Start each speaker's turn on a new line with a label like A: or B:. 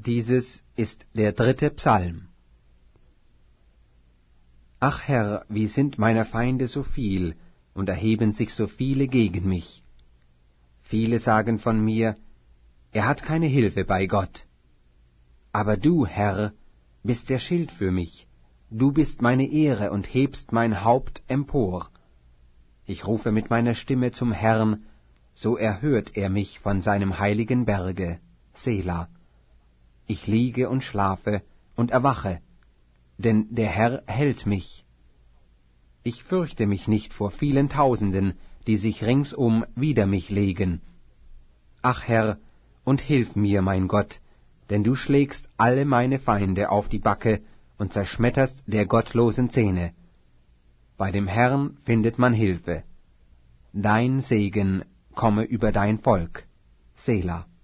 A: Dieses ist der 3. Psalm. Ach Herr, wie sind meine Feinde so viel, und erheben sich so viele gegen mich. Viele sagen von mir, er hat keine Hilfe bei Gott. Aber du, Herr, bist der Schild für mich, du bist meine Ehre und hebst mein Haupt empor. Ich rufe mit meiner Stimme zum Herrn, so erhört er mich von seinem heiligen Berge, Sela. Ich liege und schlafe und erwache, denn der Herr hält mich. Ich fürchte mich nicht vor vielen Tausenden, die sich ringsum wider mich legen. Ach Herr, und hilf mir, mein Gott, denn du schlägst alle meine Feinde auf die Backe und zerschmetterst der gottlosen Zähne. Bei dem Herrn findet man Hilfe. Dein Segen komme über dein Volk. Sela.